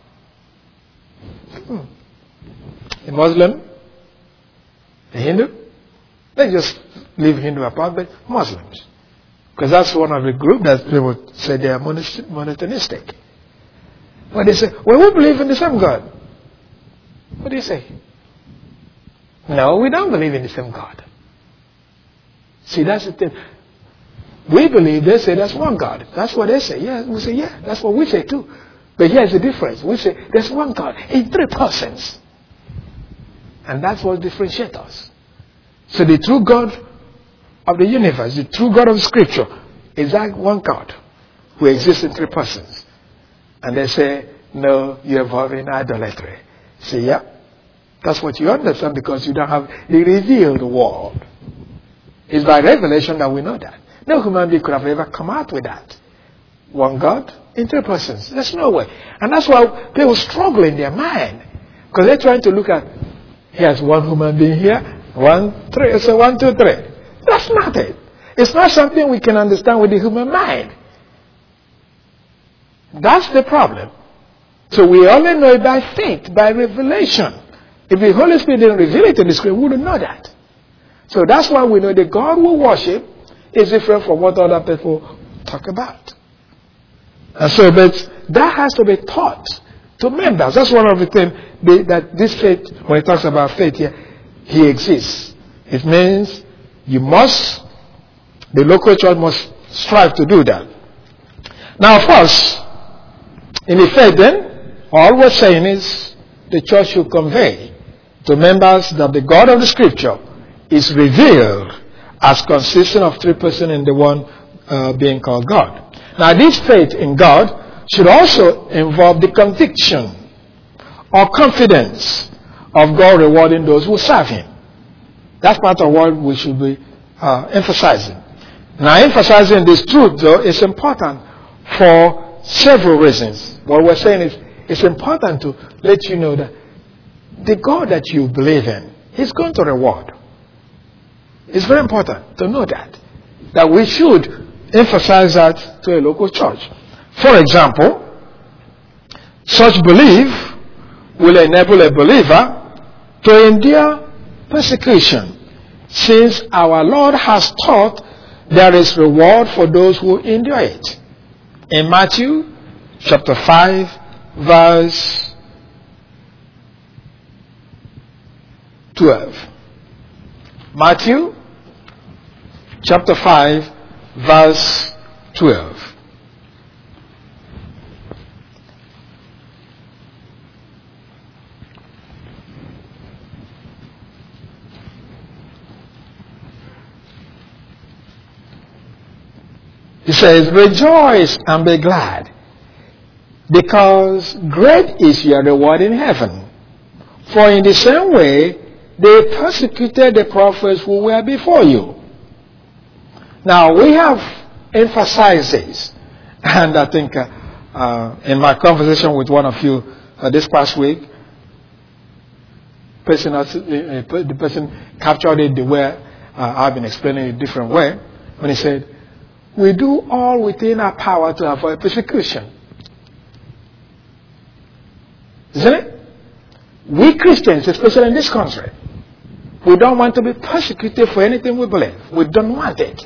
Hmm. A Muslim, a Hindu, they just leave Hindu apart, but Muslims. Because that's one of the groups that people say they are monotheistic. When they say, well, we believe in the same God. What do you say? No, we don't believe in the same God. See, that's the thing. We believe, they say that's one God. That's what they say. Yeah, we say, yeah, that's what we say too. But here's the difference. We say there's one God in three persons. And that's what differentiates us. So the true God of the universe, the true God of Scripture, is that one God who exists in three persons. And they say, no, you're involved in idolatry. Say, yeah, that's what you understand because you don't have the revealed word. It's by revelation that we know that. No human being could have ever come out with that. One God in three persons. There's no way. And that's why people struggle in their mind. Because they're trying to look at, here's one human being here, one, three, so one, two, three. That's not it. It's not something we can understand with the human mind. That's the problem. So we only know it by faith, by revelation. If the Holy Spirit didn't reveal it in the Scripture, we wouldn't know that. So that's why we know the God we worship is different from what other people talk about. And so, but that has to be taught to members. That's one of the things that this faith, when it talks about faith here, He exists. It means you must, the local church must strive to do that. Now, of course, in effect then, all we're saying is the church should convey to members that the God of the Scripture is revealed as consisting of three persons in the one uh, being called God. Now, this faith in God should also involve the conviction or confidence of God rewarding those who serve Him. That's part of what we should be uh, emphasizing. Now, emphasizing this truth, though, is important for several reasons. What we're saying is it's important to let you know that the God that you believe in, He's going to reward. It's very important to know that. That we should emphasize that to a local church. For example, such belief will enable a believer to endure persecution, since our Lord has taught there is reward for those who endure it. In Matthew chapter five, verse twelve. Matthew chapter five, verse twelve. He says, rejoice and be glad, because great is your reward in heaven. For in the same way, they persecuted the prophets who were before you. Now, we have emphasized this. And I think uh, uh, in my conversation with one of you uh, this past week, person, uh, the person captured it the way uh, I've been explaining it a different way, when he said, we do all within our power to avoid persecution. Isn't it? We Christians, especially in this country, we don't want to be persecuted for anything we believe. We don't want it.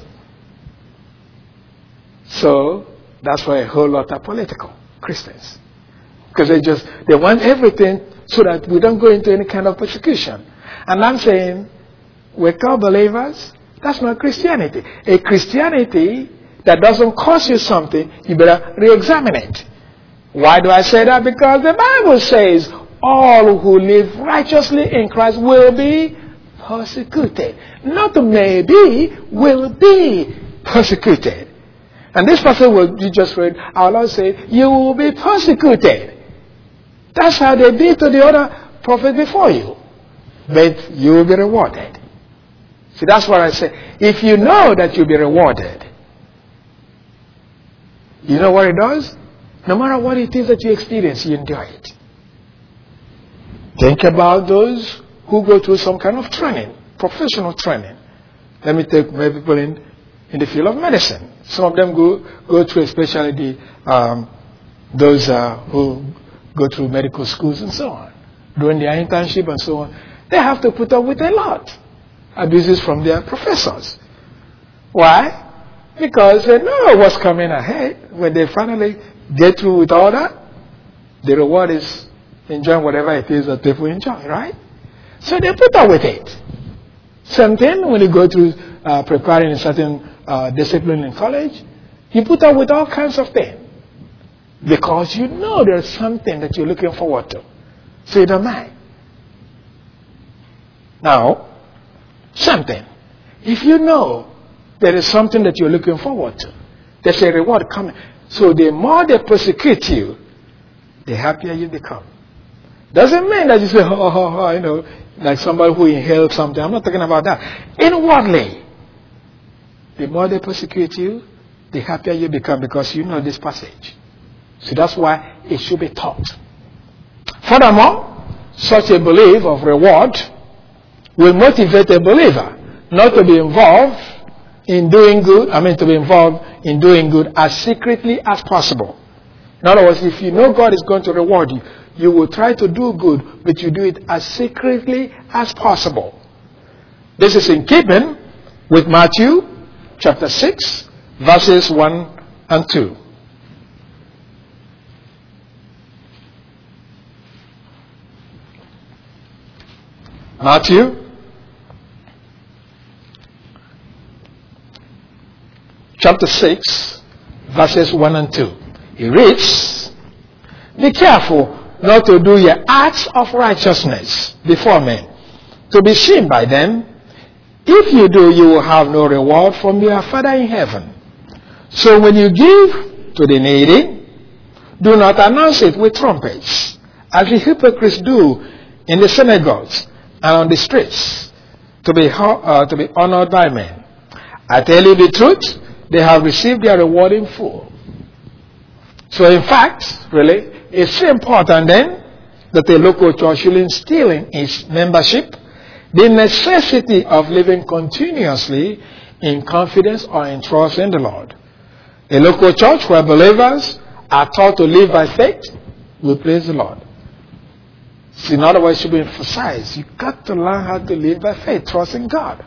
So, that's why a whole lot are political Christians. Because they just, they want everything so that we don't go into any kind of persecution. And I'm saying, we're called believers. That's not Christianity. A Christianity that doesn't cost you something, you better re-examine it. Why do I say that? Because the Bible says all who live righteously in Christ will be persecuted. Not maybe, will be persecuted. And this passage what you just read, our Lord said, you will be persecuted. That's how they did to the other prophet before you. But you will be rewarded. See, that's what I say. If you know that you'll be rewarded, you know what it does? No matter what it is that you experience, you enjoy it. Think about those who go through some kind of training, professional training. Let me take maybe people in, in the field of medicine. Some of them go, go through, especially the, um, those uh, who go through medical schools and so on. During their internship and so on, they have to put up with a lot. Abuses from their professors. Why? Because they know what's coming ahead. When they finally get through with all that, the reward is enjoying whatever it is that people enjoy, right? So they put up with it. Same thing when you go through uh, preparing a certain uh, discipline in college, you put up with all kinds of things. Because you know there's something that you're looking forward to. So you don't mind. Now, something. If you know there is something that you're looking forward to, there's a reward coming. So the more they persecute you, the happier you become. Doesn't mean that you say, oh, oh, oh, you know, like somebody who inhaled something. I'm not talking about that. Inwardly, the more they persecute you, the happier you become because you know this passage. So that's why it should be taught. Furthermore, such a belief of reward will motivate a believer not to be involved in doing good, I mean to be involved in doing good as secretly as possible. In other words, if you know God is going to reward you, you will try to do good, but you do it as secretly as possible. This is in keeping with Matthew chapter six, verses one and two. Matthew chapter six, verses one and two. It reads, be careful not to do your acts of righteousness before men, to be seen by them. If you do, you will have no reward from your Father in heaven. So when you give to the needy, do not announce it with trumpets, as the hypocrites do in the synagogues and on the streets, to be, uh, to be honored by men. I tell you the truth, they have received their reward in full. So in fact, really, it's important then that a local church should instill in its membership the necessity of living continuously in confidence or in trust in the Lord. A local church where believers are taught to live by faith will please the Lord. So in other words, it should be emphasized. You've got to learn how to live by faith, trust in God.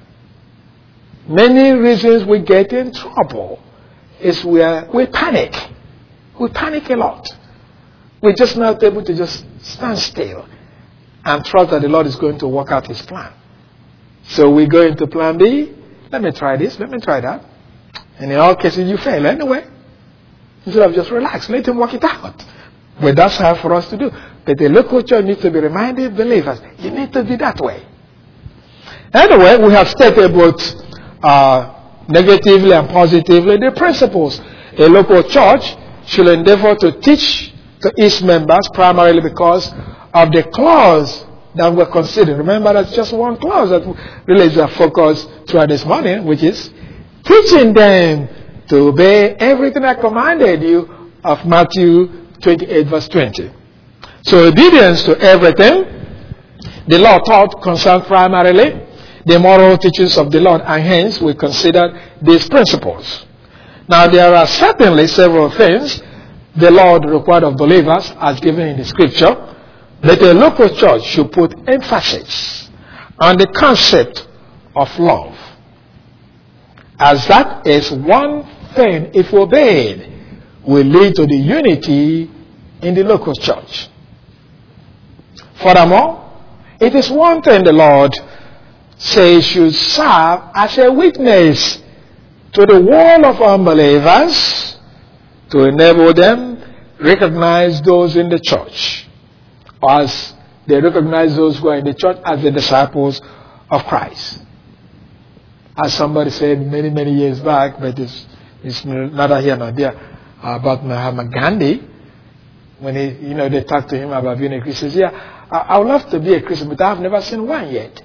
Many reasons we get in trouble is where we panic. We panic a lot. We're just not able to just stand still and trust that the Lord is going to work out His plan. So we go into plan B. Let me try this. Let me try that. And in all cases, you fail anyway. Instead of just relax, let Him work it out. But that's hard for us to do. But the local church needs to be reminded believers, you need to be that way. Anyway, we have stated both uh, negatively and positively the principles. A local church should endeavor to teach to its members primarily because of the clause that we're considering. Remember, that's just one clause that really is our focus throughout this morning, which is teaching them to obey everything I commanded you of Matthew twenty-eight, verse twenty. So obedience to everything the law taught concerns primarily the moral teachings of the Lord, and hence we consider these principles. Now there are certainly several things the Lord required of believers as given in the scripture, but a local church should put emphasis on the concept of love, as that is one thing, if obeyed, will lead to the unity in the local church. Furthermore, it is one thing the Lord says should serve as a witness to the world of unbelievers to enable them recognize those in the church, as they recognize those who are in the church as the disciples of Christ. As somebody said many, many years back, but it's, it's neither here nor there, about Mahatma Gandhi, when he, you know, they talked to him about being a Christian. He says, yeah, I, I would love to be a Christian, but I've never seen one yet.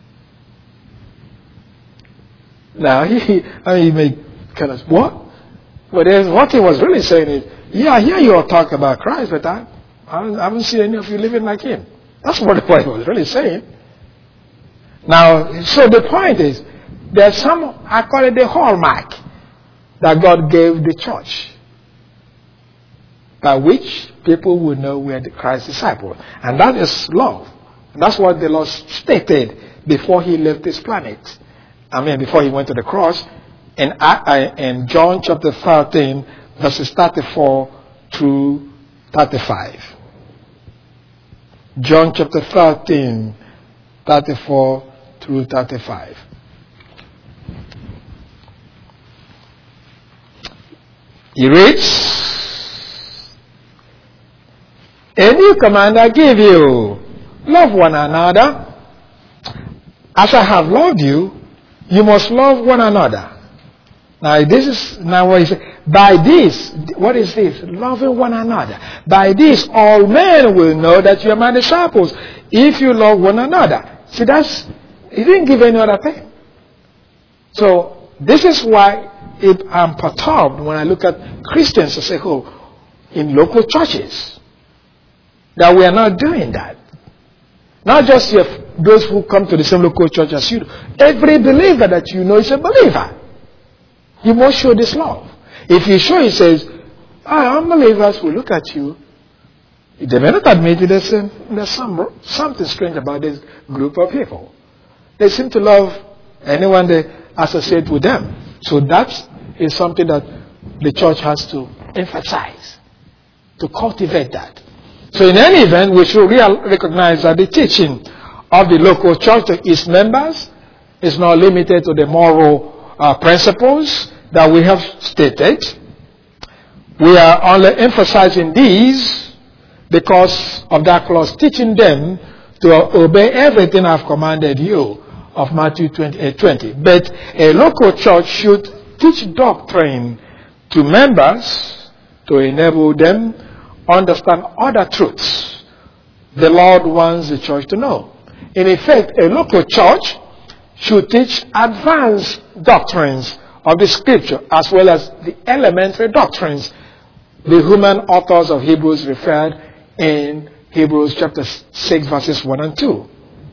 Now, he, I mean, he may kind of, what? But what he was really saying is, yeah, I hear you all talk about Christ, but I, I haven't seen any of you living like him. That's what he was really saying. Now, so the point is, there's some, I call it the hallmark that God gave the church, by which people will know we are the Christ disciples. And that is love. And that's what the Lord stated before he left this planet. I mean, before he went to the cross. In, in John chapter thirteen, verses thirty-four through thirty-five. John chapter thirteen, thirty-four through thirty-five. He reads, "A new command I give you, love one another. As I have loved you, you must love one another." Now this is now what he said. By this, what is this? Loving one another. By this, all men will know that you are my disciples, if you love one another. See, that's, he didn't give any other thing. So this is why it, I'm perturbed when I look at Christians and say, oh, in local churches, that we are not doing that. Not just your, those who come to the same local church as you do. Every believer that you know is a believer. You must show this love. If you show, he says, ah, unbelievers will look at you. They may not admit it. There's, there's some, something strange about this group of people. They seem to love anyone they associate with them. So that is something that the church has to emphasize, to cultivate that. So in any event, we should real, recognize that the teaching of the local church to its members is not limited to the moral uh, principles that we have stated. We are only emphasizing these because of that clause teaching them to obey everything I've commanded you of Matthew twenty-eight twenty. But a local church should teach doctrine to members to enable them understand other truths the Lord wants the church to know. In effect, a local church should teach advanced doctrines of the scripture as well as the elementary doctrines the human authors of Hebrews referred in Hebrews chapter six verses one and two.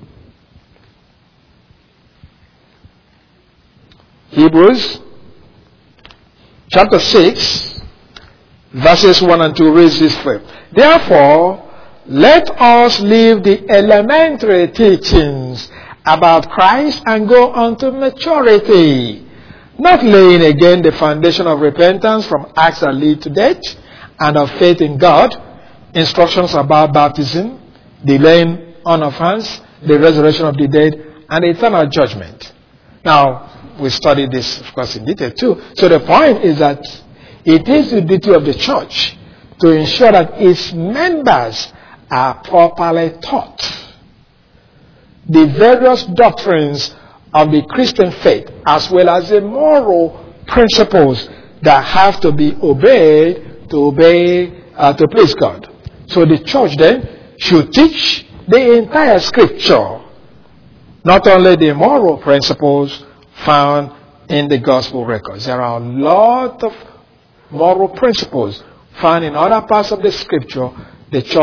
Hebrews chapter six verses one and two reads this way. Therefore, let us leave the elementary teachings about Christ and go on to maturity, not laying again the foundation of repentance from acts that lead to death and of faith in God, instructions about baptism, the laying on of hands, the resurrection of the dead, and eternal judgment. Now, we studied this, of course, in detail too. So the point is that it is the duty of the church to ensure that its members are properly taught the various doctrines of the Christian faith as well as the moral principles that have to be obeyed to obey, uh, to please God. So the church then should teach the entire scripture, not only the moral principles found in the gospel records. There are a lot of moral principles found in other parts of the scripture the church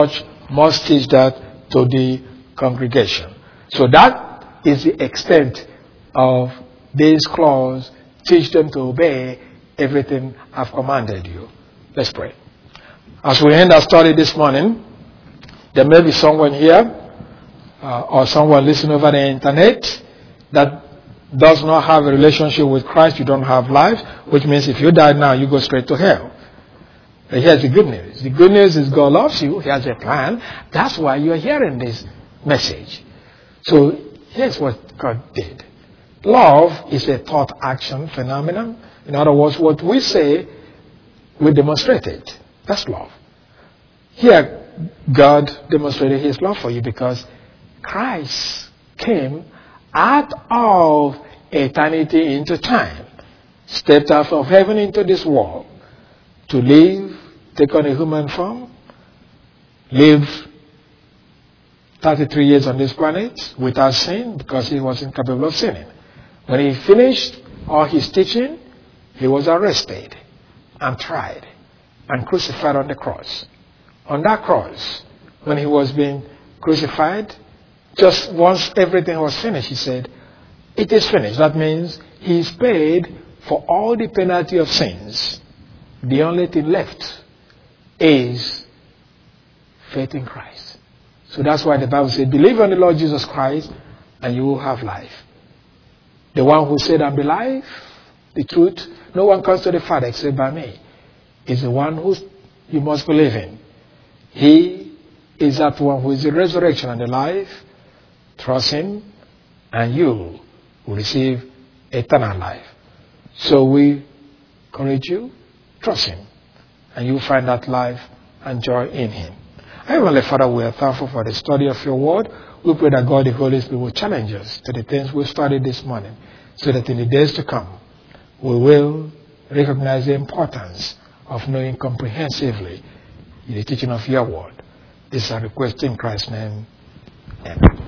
must teach that to the congregation. So that is the extent of this clause. Teach them to obey everything I've commanded you. Let's pray. As we end our study this morning, there may be someone here uh, or someone listening over the internet that does not have a relationship with Christ. You don't have life, which means if you die now, you go straight to hell. But here's the good news. The good news is God loves you. He has a plan. That's why you're hearing this message. So here's what God did. Love is a thought action phenomenon. In other words, what we say, we demonstrate it. That's love. Here, God demonstrated his love for you because Christ came out of eternity into time, stepped out of heaven into this world to live, take on a human form, live thirty-three years on this planet without sin because he was incapable of sinning. When he finished all his teaching, he was arrested and tried and crucified on the cross. On that cross, when he was being crucified, just once everything was finished, he said, it is finished. That means he's paid for all the penalty of sins. The only thing left is faith in Christ. So that's why the Bible says, believe on the Lord Jesus Christ and you will have life. The one who said, I'm the life, the truth, no one comes to the Father except by me, is the one who you must believe in. He is that one who is the resurrection and the life. Trust him and you will receive eternal life. So we encourage you, trust him and you will find that life and joy in him. Heavenly Father, we are thankful for the study of your word. We pray that God the Holy Spirit will challenge us to the things we studied this morning so that in the days to come we will recognize the importance of knowing comprehensively the teaching of your word. This is our request in Christ's name. Amen.